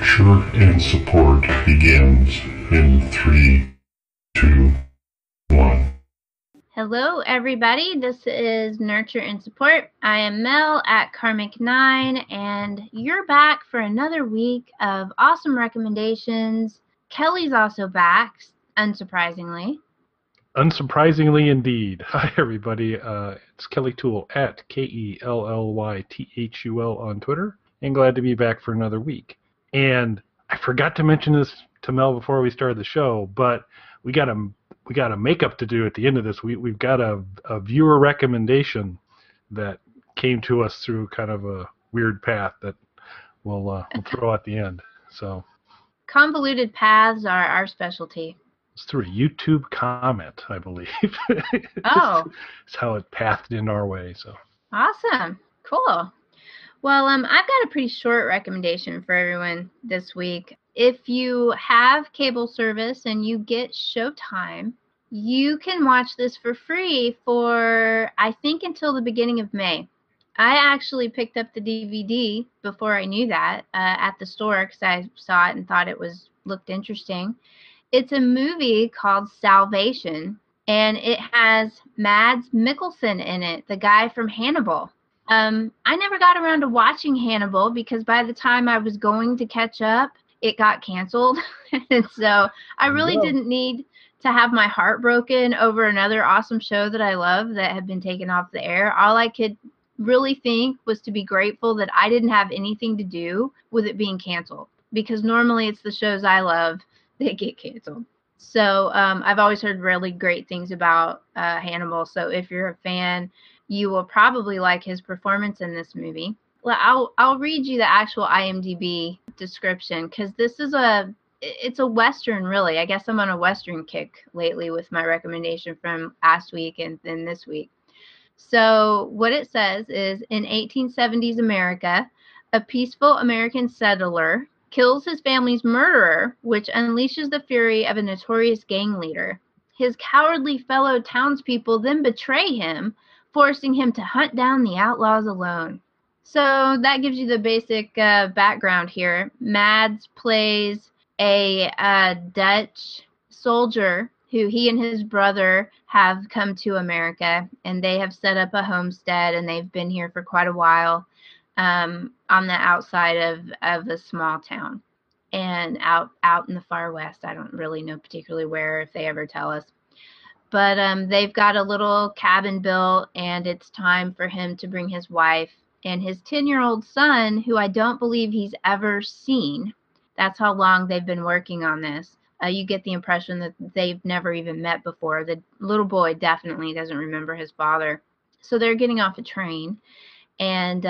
Nurture and Support begins in 3, 2, 1. Hello, everybody. This is Nurture and Support. I am Mel at Karmic9, and you're back for another week of awesome recommendations. Kelly's also back, unsurprisingly. Unsurprisingly indeed. Hi, everybody. It's Kelly Toole at KELLYTHUL on Twitter, and glad to be back for another week. And I forgot to mention this to Mel before we started the show, but we got a makeup to do at the end of this. We've got a viewer recommendation that came to us through kind of a weird path that we'll throw at the end. So convoluted paths are our specialty. It's through a YouTube comment, I believe. Oh. It's how it pathed in our way. So awesome. Cool. Well, I've got a pretty short recommendation for everyone this week. If you have cable service and you get Showtime, you can watch this for free for, I think, until the beginning of May. I actually picked up the DVD before I knew that at the store because I saw it and thought it looked interesting. It's a movie called Salvation, and it has Mads Mikkelsen in it, the guy from Hannibal. I never got around to watching Hannibal because by the time I was going to catch up, it got canceled. And so I really didn't need to have my heart broken over another awesome show that I love that had been taken off the air. All I could really think was to be grateful that I didn't have anything to do with it being canceled, because normally it's the shows I love that get canceled. So I've always heard really great things about Hannibal. So if you're a fan, you will probably like his performance in this movie. Well, I'll read you the actual IMDb description because it's a Western, really. I guess I'm on a Western kick lately with my recommendation from last week and then this week. So what it says is, in 1870s America, a peaceful American settler kills his family's murderer, which unleashes the fury of a notorious gang leader. His cowardly fellow townspeople then betray him, forcing him to hunt down the outlaws alone. So that gives you the basic background here. Mads plays a Dutch soldier who he and his brother have come to America, and they have set up a homestead, and they've been here for quite a while on the outside of a small town and out in the far west. I don't really know particularly where, if they ever tell us. But they've got a little cabin built, and it's time for him to bring his wife and his 10-year-old son, who I don't believe he's ever seen. That's how long they've been working on this. You get the impression that they've never even met before. The little boy definitely doesn't remember his father. So they're getting off a train. And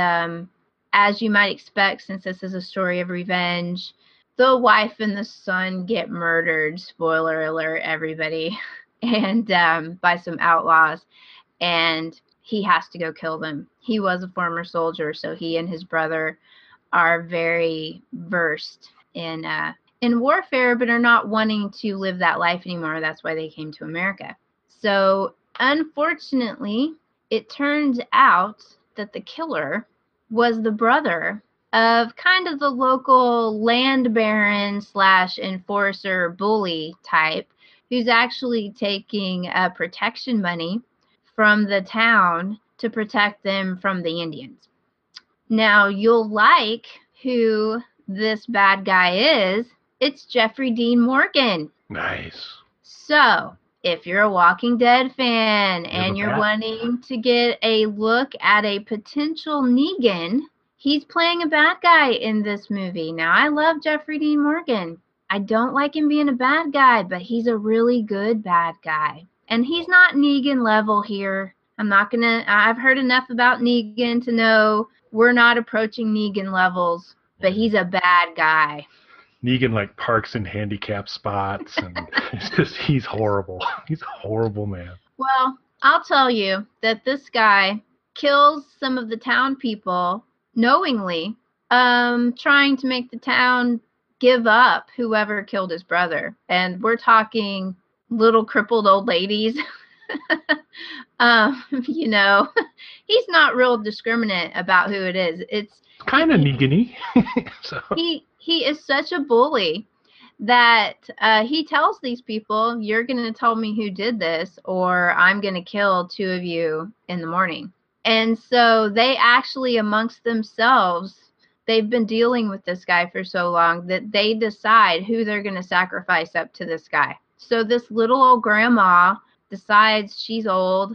as you might expect, since this is a story of revenge, the wife and the son get murdered. Spoiler alert, everybody. And by some outlaws. And he has to go kill them. He was a former soldier, so he and his brother are very versed in warfare, but are not wanting to live that life anymore. That's why they came to America. So unfortunately, it turns out that the killer was the brother of kind of the local land baron / enforcer bully type, who's actually taking protection money from the town to protect them from the Indians. Now, you'll like who this bad guy is. It's Jeffrey Dean Morgan. Nice. So, if you're a Walking Dead fan and you're wanting to get a look at a potential Negan, he's playing a bad guy in this movie. Now, I love Jeffrey Dean Morgan. I don't like him being a bad guy, but he's a really good bad guy. And he's not Negan level here. I've heard enough about Negan to know we're not approaching Negan levels, but he's a bad guy. Negan like parks in handicap spots, and he's horrible. He's a horrible man. Well, I'll tell you that this guy kills some of the town people knowingly, trying to make the town give up whoever killed his brother. And we're talking little crippled old ladies. He's not real discriminate about who it is. It's kind of Negan-y. So. he is such a bully that he tells these people, you're going to tell me who did this, or I'm going to kill two of you in the morning. And so they actually, amongst themselves, they've been dealing with this guy for so long that they decide who they're going to sacrifice up to this guy. So this little old grandma decides she's old.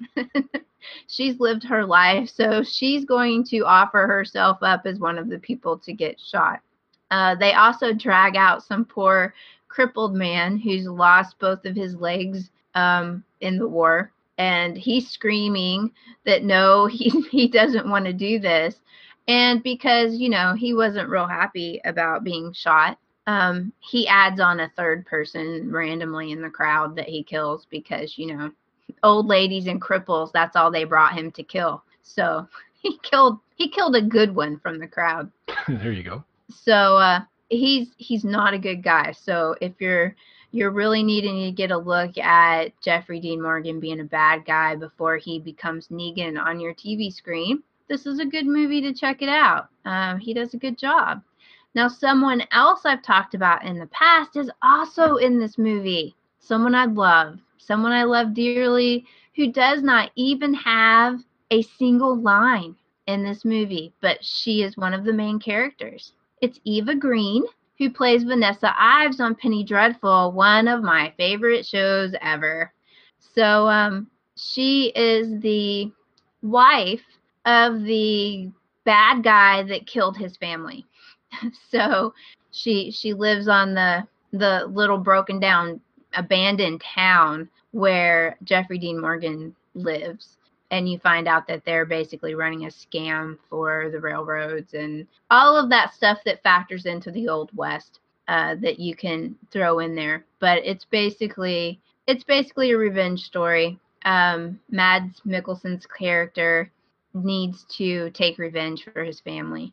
She's lived her life, so she's going to offer herself up as one of the people to get shot. They also drag out some poor crippled man who's lost both of his legs in the war, and he's screaming that no, he doesn't want to do this. And because, you know, he wasn't real happy about being shot, he adds on a third person randomly in the crowd that he kills because, you know, old ladies and cripples, that's all they brought him to kill. So he killed a good one from the crowd. There you go. So he's not a good guy. So if you're really needing to get a look at Jeffrey Dean Morgan being a bad guy before he becomes Negan on your TV screen, this is a good movie to check it out. He does a good job. Now, someone else I've talked about in the past is also in this movie. Someone I love dearly, who does not even have a single line in this movie, but she is one of the main characters. It's Eva Green, who plays Vanessa Ives on Penny Dreadful, one of my favorite shows ever. So she is the wife of the bad guy that killed his family. So she lives on the little broken down abandoned town where Jeffrey Dean Morgan lives. And you find out that they're basically running a scam for the railroads and all of that stuff that factors into the Old West that you can throw in there. But it's basically a revenge story. Mads Mikkelsen's character needs to take revenge for his family.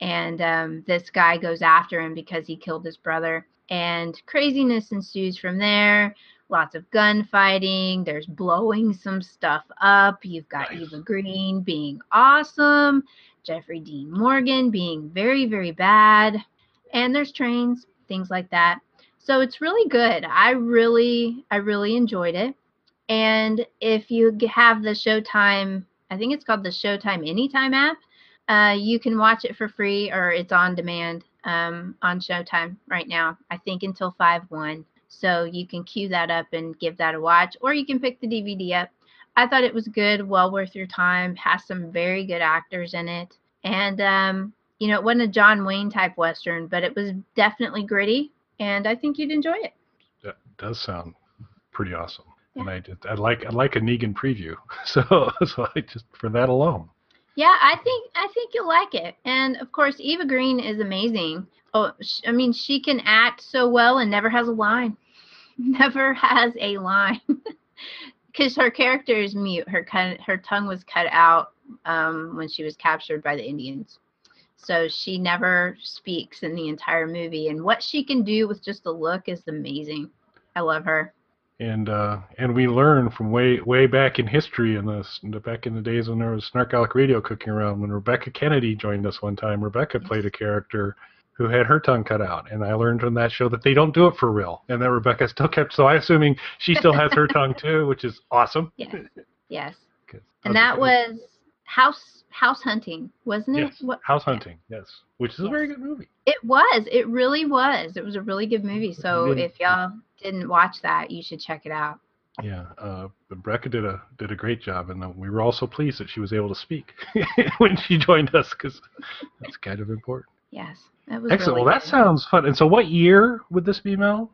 And this guy goes after him because he killed his brother. And craziness ensues from there. Lots of gunfighting. There's blowing some stuff up. You've got Eva Green being awesome. Jeffrey Dean Morgan being very, very bad. And there's trains, things like that. So it's really good. I really enjoyed it. And if you have the Showtime, I think it's called the Showtime Anytime app, you can watch it for free, or it's on demand on Showtime right now, I think until 5/1. So you can queue that up and give that a watch, or you can pick the DVD up. I thought it was good, well worth your time, has some very good actors in it. And, you know, it wasn't a John Wayne type Western, but it was definitely gritty, and I think you'd enjoy it. That does sound pretty awesome. Yeah. And I like a Negan preview. So I just, for that alone. Yeah, I think you'll like it. And of course, Eva Green is amazing. Oh, I mean, she can act so well and never has a line. Never has a line. Because her character is mute. Her tongue was cut out when she was captured by the Indians. So she never speaks in the entire movie. And what she can do with just a look is amazing. I love her. And we learn from way back in history, back in the days when there was Snarkalic Radio cooking around, when Rebecca Kennedy joined us one time. Rebecca played a character who had her tongue cut out, and I learned from that show that they don't do it for real, and that Rebecca still kept. So I'm assuming she still has her tongue too, which is awesome. Yes. And that was House Hunting, wasn't it? Yes. House Hunting, yes. Which is a very good movie. It was. It really was. It was a really good movie. So if y'all didn't watch that, you should check it out. Yeah, Rebecca did a great job, and we were also pleased that she was able to speak when she joined us, because that's kind of important. Yes, that was excellent. Really well, that sounds fun. And so, what year would this be, Mel?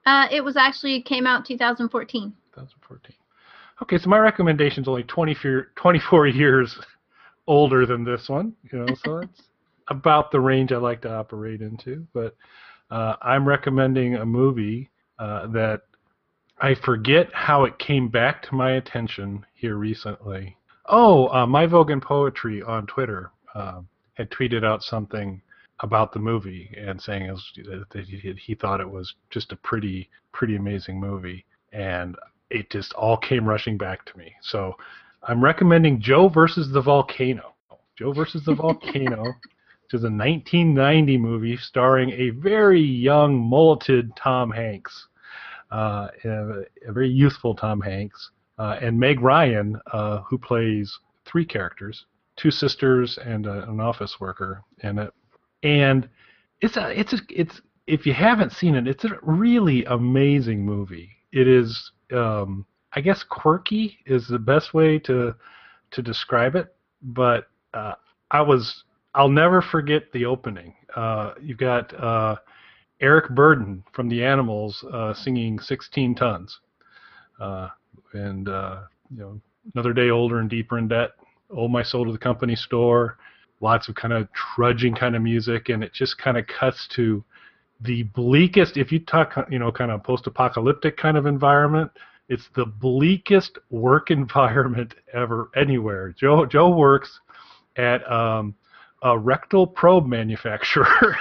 It came out 2014. 2014. Okay, so my recommendation's only 24 years older than this one, so that's about the range I like to operate into. But I'm recommending a movie that I forget how it came back to my attention here recently. My Vogue and Poetry on Twitter had tweeted out something about the movie and saying that he thought it was just a pretty amazing movie, and it just all came rushing back to me. So I'm recommending Joe versus the Volcano. Joe versus the Volcano, which is a 1990 movie starring a very young, mulleted Tom Hanks, a very youthful Tom Hanks, and Meg Ryan, who plays three characters, two sisters and an office worker in it. And it's if you haven't seen it, it's a really amazing movie. It is, I guess, quirky is the best way to describe it. But I'll never forget the opening. You've got Eric Burdon from the Animals singing 16 Tons, and Another Day Older and Deeper in Debt, Owe My Soul to the Company Store. Lots of kind of trudging kind of music, and it just kind of cuts to the bleakest. If you talk, kind of post-apocalyptic kind of environment, it's the bleakest work environment ever anywhere. Joe works at a rectal probe manufacturer.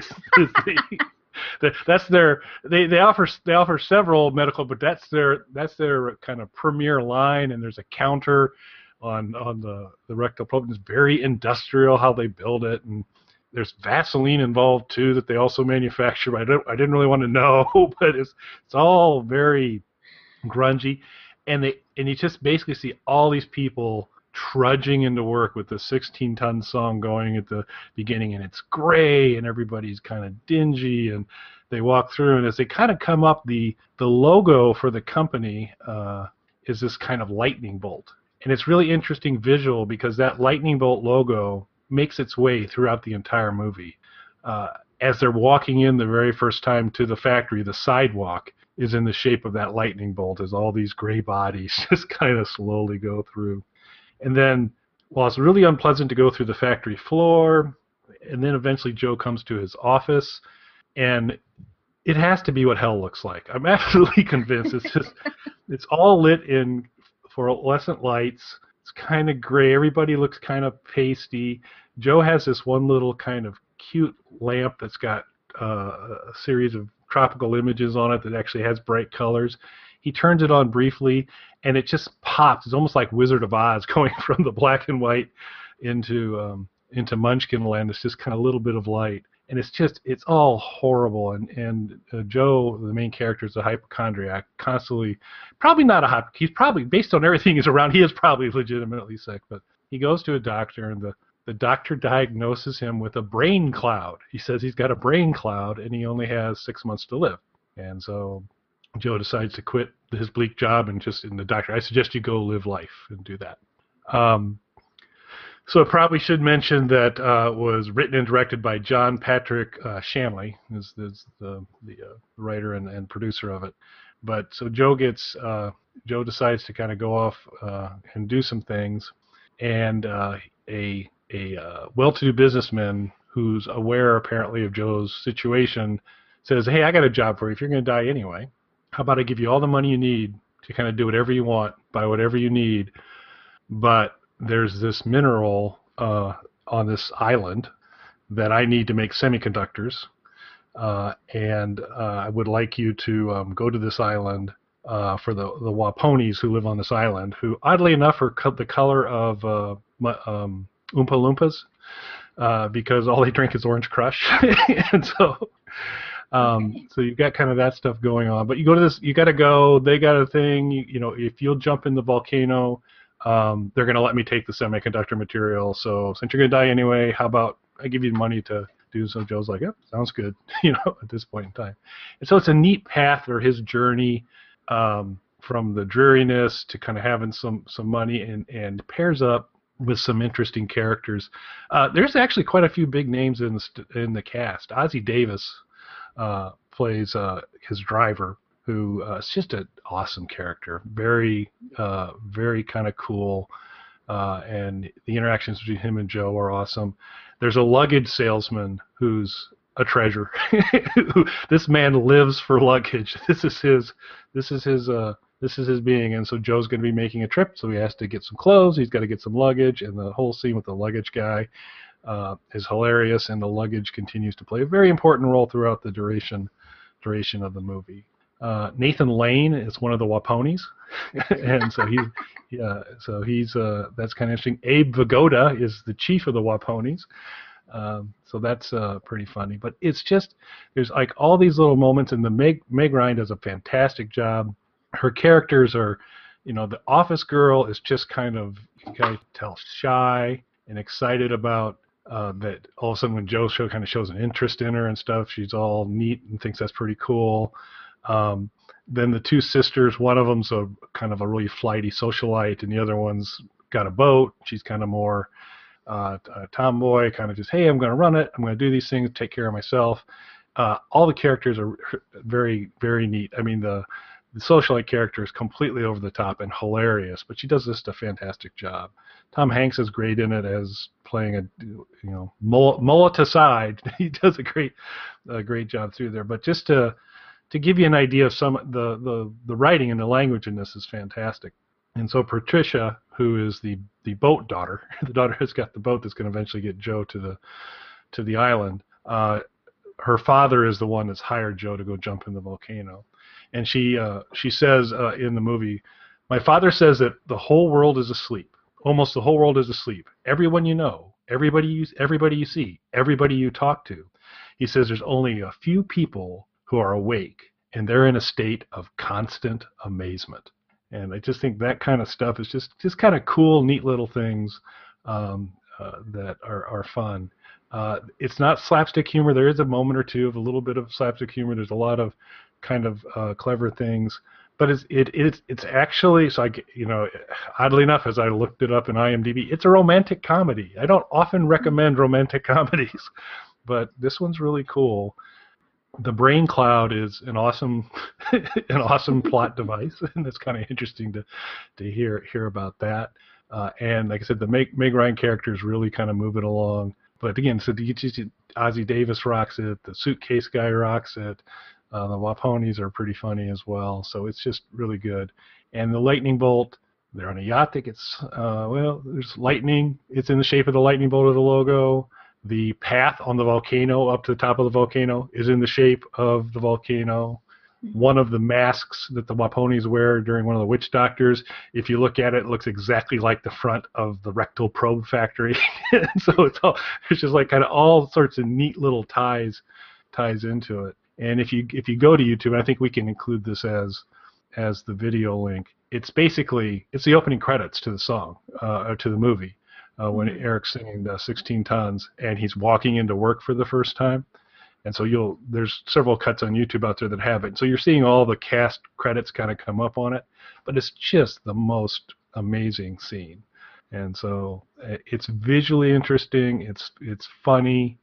They offer several medical, but that's their kind of premier line. And there's a counter on the rectal probe. It's very industrial how they build it, and there's Vaseline involved too that they also manufacture. I didn't really want to know, but it's all very grungy, and you just basically see all these people trudging into work with the 16-ton song going at the beginning, and it's gray, and everybody's kind of dingy, and they walk through, and as they kind of come up, the logo for the company is this kind of lightning bolt, and it's really interesting visual because that lightning bolt logo makes its way throughout the entire movie. As they're walking in the very first time to the factory, the sidewalk is in the shape of that lightning bolt as all these gray bodies just kind of slowly go through. And then, while it's really unpleasant to go through the factory floor, and then eventually Joe comes to his office, and it has to be what hell looks like. I'm absolutely convinced. It's all lit in fluorescent lights. It's kind of gray. Everybody looks kind of pasty. Joe has this one little kind of cute lamp that's got a series of tropical images on it that actually has bright colors. He turns it on briefly, and it just pops. It's almost like Wizard of Oz going from the black and white into Munchkin Land. It's just kind of a little bit of light, and it's all horrible. And Joe, the main character, is a hypochondriac, constantly, probably not he's probably, based on everything he's around, he is probably legitimately sick. But he goes to a doctor, and the doctor diagnoses him with a brain cloud. He says he's got a brain cloud, and he only has 6 months to live. And so Joe decides to quit his bleak job and the doctor, I suggest you go live life and do that. So I probably should mention that was written and directed by John Patrick Shanley, is the writer and producer of it. But so Joe decides to kind of go off and do some things, and a well-to-do businessman who's aware apparently of Joe's situation says, "Hey, I got a job for you. If you're going to die anyway, how about I give you all the money you need to kind of do whatever you want, buy whatever you need, but there's this mineral on this island that I need to make semiconductors, and I would like you to go to this island for the Waponis who live on this island, who oddly enough are the color of Oompa Loompas, because all they drink is Orange Crush." And so you've got kind of that stuff going on. But you go to this, you got to go, they got a thing, if you'll jump in the volcano, they're going to let me take the semiconductor material. So since you're going to die anyway, how about I give you money to do so? Joe's like, yep, sounds good, at this point in time. And so it's a neat path for his journey from the dreariness to kind of having some money, and pairs up with some interesting characters. There's actually quite a few big names in the cast. Ozzie Davis plays his driver, who is just an awesome character, very kind of cool, and the interactions between him and Joe are awesome. There's a luggage salesman who's a treasure. This man lives for luggage. This is his being, and so Joe's going to be making a trip, so he has to get some clothes, he's got to get some luggage, and the whole scene with the luggage guy is hilarious, and the luggage continues to play a very important role throughout the duration of the movie. Nathan Lane is one of the Waponis, and so he's that's kind of interesting. Abe Vigoda is the chief of the Waponis. So that's pretty funny. But it's just, there's like all these little moments, and the Meg Ryan does a fantastic job. Her characters are, the office girl is just kind of, you can tell, shy and excited about that. All of a sudden when Joe kind of shows an interest in her and stuff, she's all neat and thinks that's pretty cool. Then the two sisters, one of them's a kind of a really flighty socialite, and the other one's got a boat. She's kind of more a tomboy, kind of just, hey, I'm going to run it. I'm going to do these things, take care of myself. All the characters are very, very neat. I mean, the socialite character is completely over the top and hilarious, but she does just a fantastic job. Tom Hanks is great in it as playing mullet aside. He does a great job through there. But just to give you an idea of some the writing and the language in this is fantastic. And so Patricia, who is the boat daughter, the daughter who's got the boat that's going to eventually get Joe to the island. Her father is the one that's hired Joe to go jump in the volcano. And she says in the movie, my father says that the whole world is asleep. Almost the whole world is asleep. Everyone you know, everybody you see, everybody you talk to. He says there's only a few people who are awake, and they're in a state of constant amazement. And I just think that kind of stuff is just kind of cool, neat little things that are fun. It's not slapstick humor. There is a moment or two of a little bit of slapstick humor. There's a lot of kind of clever things, but it's actually, so oddly enough, as I looked it up in IMDb, it's a romantic comedy. I don't often recommend romantic comedies, but this one's really cool. The brain cloud is an awesome plot device, and it's kind of interesting to hear about that. And like I said, the Meg Ryan character is really kind of moving along. But again, so Ozzie Davis rocks it. The suitcase guy rocks it. The Waponis are pretty funny as well. So it's just really good. And the lightning bolt, they're on a yacht that gets, there's lightning. It's in the shape of the lightning bolt of the logo. The path on the volcano up to the top of the volcano is in the shape of the volcano. One of the masks that the Waponis wear during one of the witch doctors, if you look at it, it looks exactly like the front of the rectal probe factory. So it's just like kind of all sorts of neat little ties into it. And if you go to YouTube, and I think we can include this as the video link, it's the opening credits to the song, or to the movie, when Eric's singing 16 Tons, and he's walking into work for the first time. And so there's several cuts on YouTube out there that have it. So you're seeing all the cast credits kind of come up on it, but it's just the most amazing scene. And so it's visually interesting. It's funny.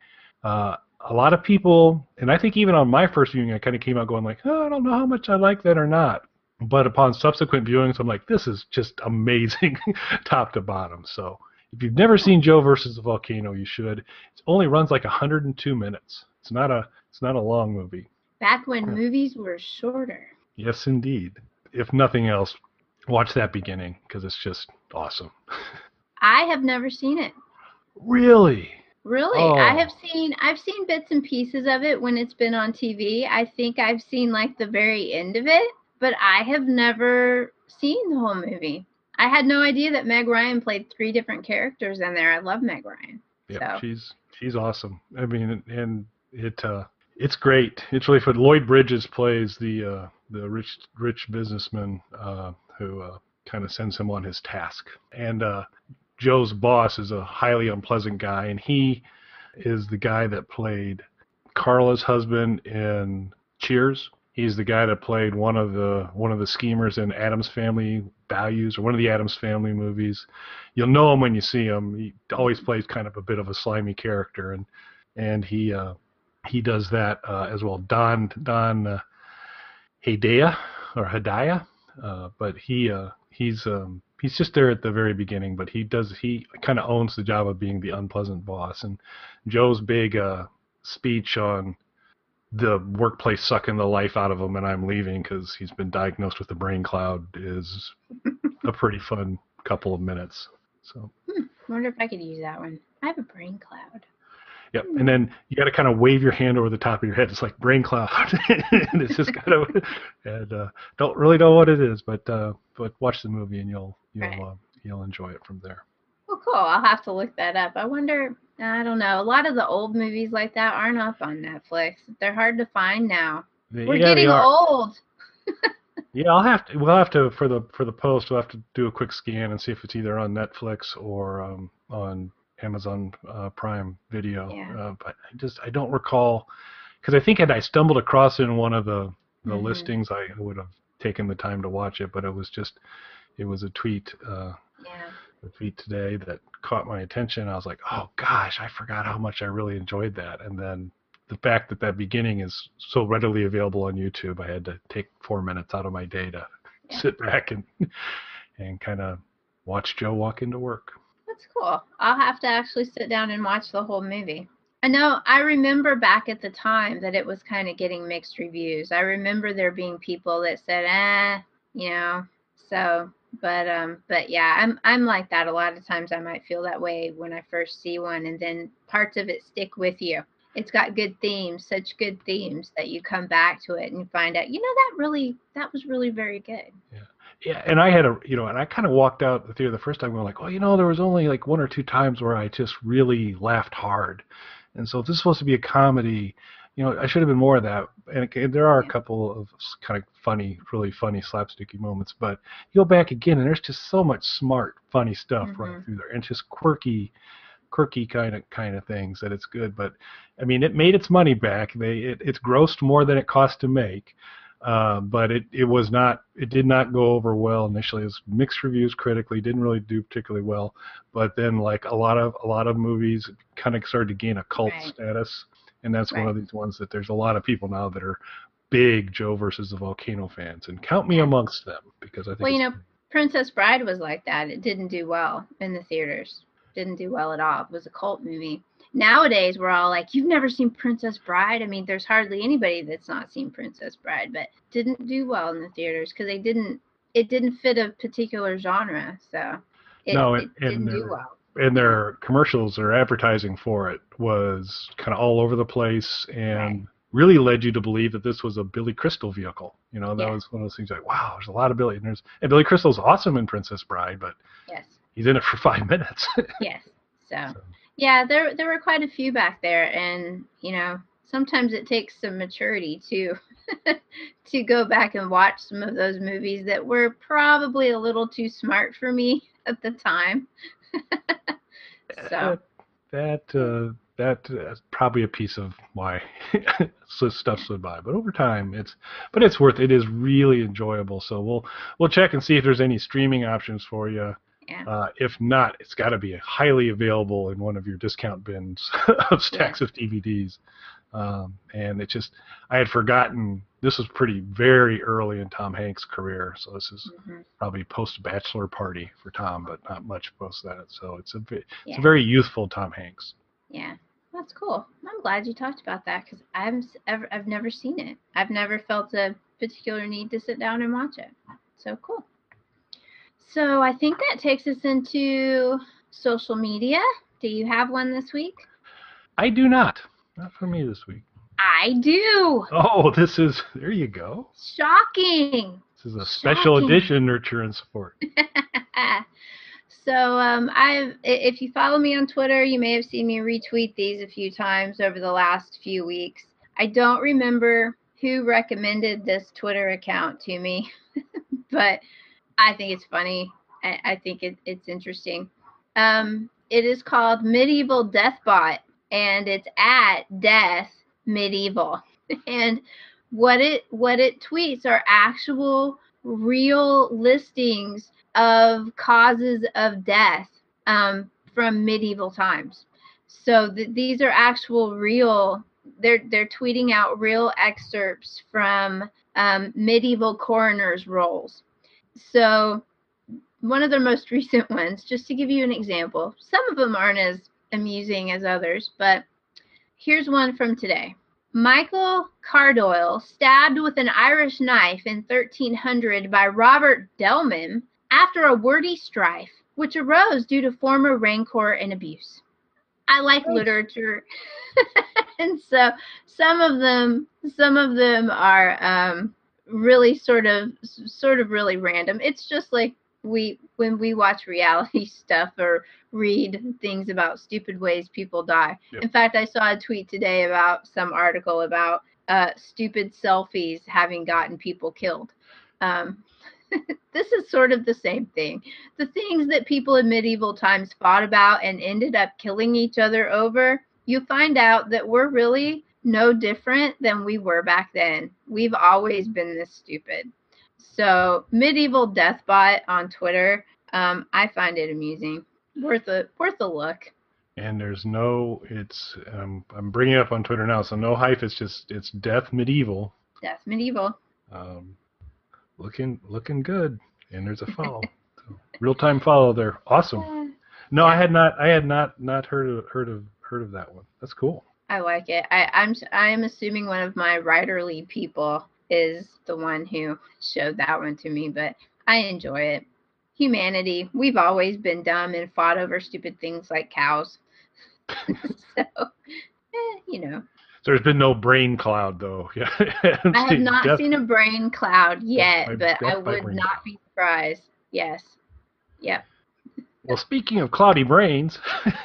A lot of people, and I think even on my first viewing, I kind of came out going like, oh, I don't know how much I like that or not. But upon subsequent viewings, I'm like, this is just amazing top to bottom. So if you've never seen Joe versus the Volcano, you should. It only runs like 102 minutes. It's not a long movie. Back when movies were shorter. Yes, indeed. If nothing else, watch that beginning because it's just awesome. I have never seen it. Really? Really? Oh. I've seen bits and pieces of it when it's been on TV. I think I've seen like the very end of it, but I have never seen the whole movie. I had no idea that Meg Ryan played 3 different characters in there. I love Meg Ryan. Yeah, so. She's awesome. I mean, and it's great. It's really fun. Lloyd Bridges plays the rich businessman who kind of sends him on his task. And Joe's boss is a highly unpleasant guy, and he is the guy that played Carla's husband in Cheers. He's the guy that played one of the schemers in Addams Family Values, or one of the Addams Family movies. You'll know him when you see him. He always plays kind of a bit of a slimy character, and he does that as well. Don Hedaya, but he's just there at the very beginning. But he kind of owns the job of being the unpleasant boss. And Joe's big speech on the workplace sucking the life out of him and I'm leaving because he's been diagnosed with the brain cloud is a pretty fun couple of minutes. So I wonder if I could use that one. I have a brain cloud. Yep. And then you got to kind of wave your hand over the top of your head. It's like brain cloud. And it's just kind of, and don't really know what it is, but watch the movie and you'll enjoy it from there. Oh, cool. I'll have to look that up. I wonder, I don't know. A lot of the old movies like that aren't up on Netflix. They're hard to find now. We're Yeah, they getting are. old. Yeah, we'll have to for the post. We'll have to do a quick scan and see if it's either on Netflix or on Amazon Prime Video. Yeah. But I don't recall, because I think had I stumbled across it in one of the Mhm. listings, I would have taken the time to watch it. But it was a tweet. Yeah. A tweet today that caught my attention. I was like, oh gosh, I forgot how much I really enjoyed that. And then the fact that that beginning is so readily available on YouTube, I had to take 4 minutes out of my day to sit back and kind of watch Joe walk into work. That's cool. I'll have to actually sit down and watch the whole movie. I remember back at the time that it was kind of getting mixed reviews. I remember there being people that said, so, but yeah, I'm like that. A lot of times I might feel that way when I first see one, and then parts of it stick with you. It's got good themes, such good themes that you come back to it and you find out, that was really very good. Yeah, and I had and I kind of walked out the theater the first time going like, there was only like 1 or 2 times where I just really laughed hard. And so if this is supposed to be a comedy, I should have been more of that. And there are a couple of kind of funny, really funny slapsticky moments, but you go back again and there's just so much smart, funny stuff running through there, and just quirky kind of things that it's good. But I mean, it made its money back. It's grossed more than it cost to make. But it did not go over well initially. It was mixed reviews critically, didn't really do particularly well. But then, like a lot of movies, kind of started to gain a cult status, and that's one of these ones that there's a lot of people now that are big Joe versus the Volcano fans, and count me amongst them, because I think. Well, Princess Bride was like that. It didn't do well in the theaters. Didn't do well at all. It was a cult movie. Nowadays, we're all like, you've never seen Princess Bride? I mean, there's hardly anybody that's not seen Princess Bride, but didn't do well in the theaters because it didn't fit a particular genre, so it didn't do well. And their commercials, their advertising for it was kind of all over the place, and really led you to believe that this was a Billy Crystal vehicle. That was one of those things like, wow, there's a lot of Billy. And Billy Crystal's awesome in Princess Bride, but he's in it for 5 minutes. Yes. So. Yeah, there were quite a few back there, and sometimes it takes some maturity to go back and watch some of those movies that were probably a little too smart for me at the time. So that's probably a piece of why stuff slid by. But over time, it is really enjoyable. So we'll check and see if there's any streaming options for you. Yeah. If not, it's got to be highly available in one of your discount bins of stacks of DVDs. And I had forgotten, this was very early in Tom Hanks' career. So this is probably post-Bachelor Party for Tom, but not much post that. So it's a very youthful Tom Hanks. Yeah, that's cool. I'm glad you talked about that, because I've never seen it. I've never felt a particular need to sit down and watch it. So cool. So I think that takes us into social media. Do you have one this week? I do not. Not for me this week. I do. Oh, there you go. Shocking. This is a special edition, Nurture and Support. So if you follow me on Twitter, you may have seen me retweet these a few times over the last few weeks. I don't remember who recommended this Twitter account to me, but I think it's funny. I think it's interesting. It is called Medieval Deathbot, and it's at Death Medieval. And what it tweets are actual real listings of causes of death from medieval times. So these are actual real. They're tweeting out real excerpts from medieval coroners' rolls. So one of their most recent ones, just to give you an example, some of them aren't as amusing as others, but here's one from today. Michael Cardoyle stabbed with an Irish knife in 1300 by Robert Delman after a wordy strife, which arose due to former rancor and abuse. I like literature, and so some of them are really sort of really random. It's just like when we watch reality stuff or read things about stupid ways people die. Yep. In fact, I saw a tweet today about some article about stupid selfies having gotten people killed. This is sort of the same thing. The things that people in medieval times fought about and ended up killing each other over, you find out that we're really no different than we were back then. We've always been this stupid. So medieval deathbot on Twitter, I find it amusing. Worth a look. And there's no, I'm bringing it up on Twitter now, so no hype. It's Death Medieval. Death Medieval. Looking good, and there's a follow. So, real-time follow there. Awesome. No, I had not heard of that one. That's cool. I like it. I'm assuming one of my writerly people is the one who showed that one to me, but I enjoy it. Humanity, we've always been dumb and fought over stupid things like cows. So, you know. There's been no brain cloud, though. Yeah, I have not seen a brain cloud yet, but I would not be surprised. Yes. Yep. Well, speaking of cloudy brains,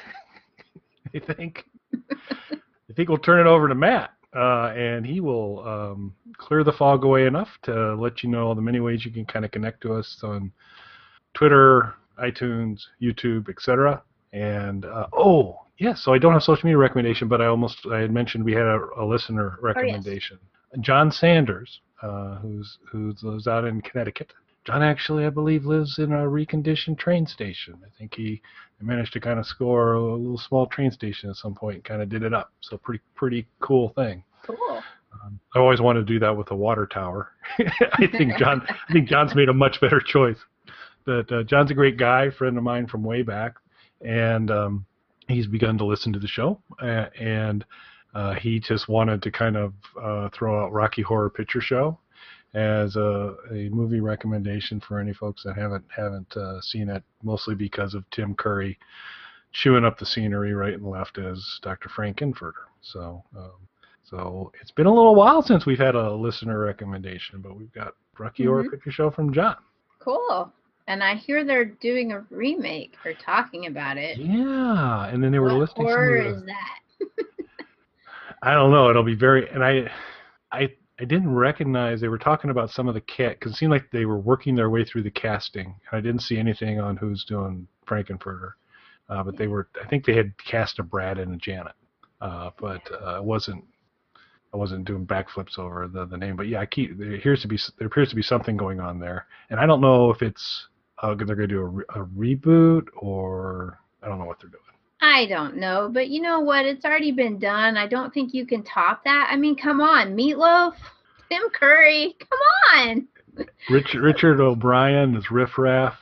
I think we'll turn it over to Matt, and he will clear the fog away enough to let you know all the many ways you can kind of connect to us on Twitter, iTunes, YouTube, etc. And yes, so I don't have social media recommendation, but I had mentioned we had a listener recommendation. Oh, yes. John Sanders, who lives out in Connecticut. John actually, I believe, lives in a reconditioned train station. I think he managed to kind of score a little small train station at some point and kind of did it up. So pretty cool thing. Cool. I always wanted to do that with a water tower. I think John's made a much better choice. But John's a great guy, friend of mine from way back, and he's begun to listen to the show, and he just wanted to kind of throw out Rocky Horror Picture Show as a movie recommendation for any folks that haven't seen it, mostly because of Tim Curry chewing up the scenery right and left as Dr. Frank Infurter. So it's been a little while since we've had a listener recommendation, but we've got Rocky Horror Picture Show from John. Cool. And I hear they're doing a remake or talking about it. Yeah, and then they were listing some horror is that? I don't know. It'll be very, and I didn't recognize they were talking about some of the because it seemed like they were working their way through the casting, and I didn't see anything on who's doing Frankenfurter. But they were, I think they had cast a Brad and a Janet, but I wasn't doing backflips over the name. But yeah, there appears to be something going on there, and I don't know if it's they're going to do a reboot, or I don't know what they're doing. I don't know, but you know what? It's already been done. I don't think you can top that. I mean, come on, Meatloaf, Tim Curry, come on. Richard O'Brien is Riff Raff.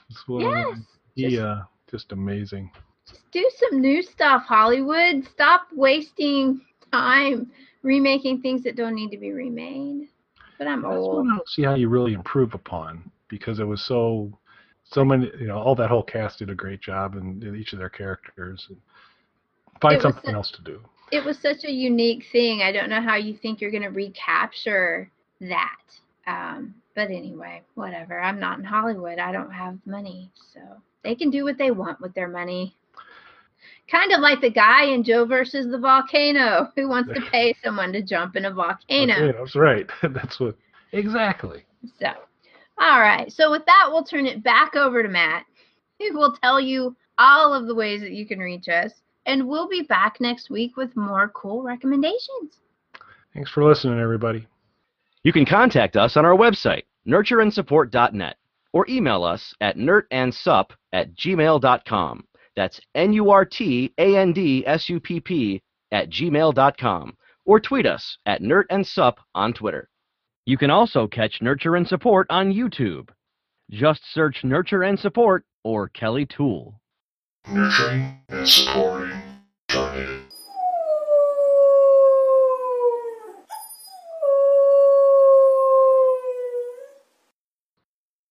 Yes. Just amazing. Just do some new stuff, Hollywood. Stop wasting time remaking things that don't need to be remade. But I'm old. I don't see how you really improve upon, because it was so many, all that whole cast did a great job in each of their characters. Find something else to do. It was such a unique thing. I don't know how you think you're going to recapture that. But anyway, whatever. I'm not in Hollywood. I don't have money. So they can do what they want with their money. Kind of like the guy in Joe versus the Volcano who wants to pay someone to jump in a volcano. Okay, that's right. That's what. Exactly. So, all right. So with that, we'll turn it back over to Matt, who will tell you all of the ways that you can reach us. And we'll be back next week with more cool recommendations. Thanks for listening, everybody. You can contact us on our website, nurtureandsupport.net, or email us at nurtandsupp@gmail.com. That's NURTANDSUPP@gmail.com, or tweet us at nurtandsupp on Twitter. You can also catch Nurture and Support on YouTube. Just search Nurture and Support or Kelly Toole. Nurturing and supporting.